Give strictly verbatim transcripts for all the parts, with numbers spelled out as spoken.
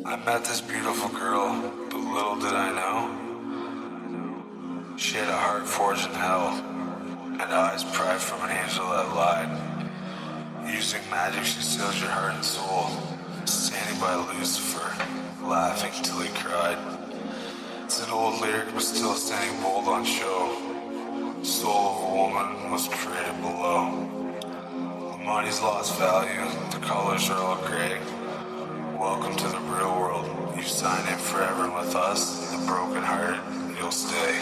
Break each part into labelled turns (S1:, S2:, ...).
S1: I met this beautiful girl, but little did I know she had a heart forged in hell, and eyes pried from an angel that lied. Using magic, she seals your heart and soul, standing by Lucifer, laughing till he cried. It's an old lyric, but still standing bold on show. Soul of a woman was created below. The money's lost value, the colors are all gray. Welcome to the real world. You sign in forever, and with us, the broken hearted, you'll stay.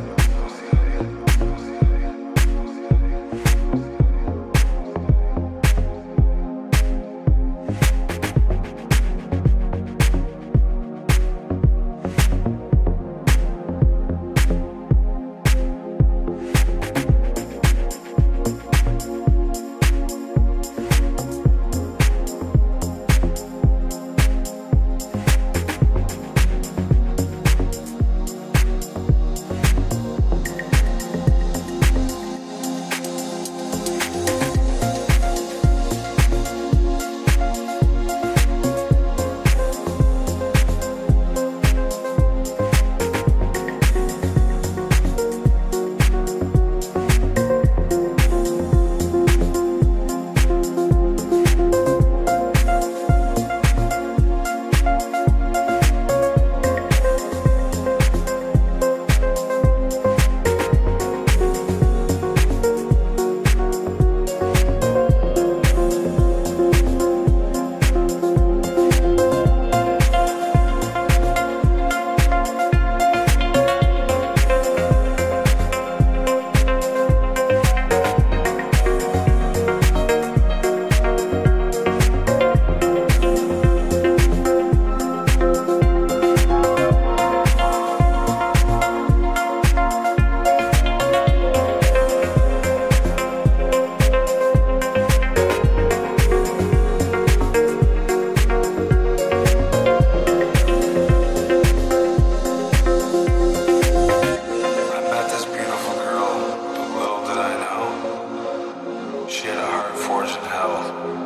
S1: She had a heart forged in hell,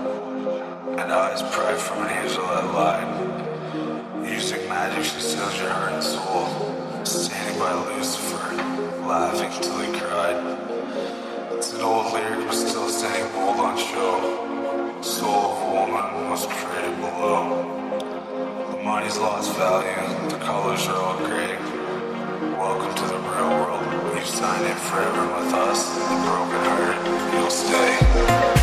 S1: and eyes pried from an angel that lied. Using magic, she seals your heart and soul, standing by Lucifer, laughing till he cried. It's an old lyric, but still standing bold on show. Soul of a woman was created below. The money's lost value, the colors are all gray. Welcome to the real world. You sign in forever, and with us, the broken hearted, you'll stay.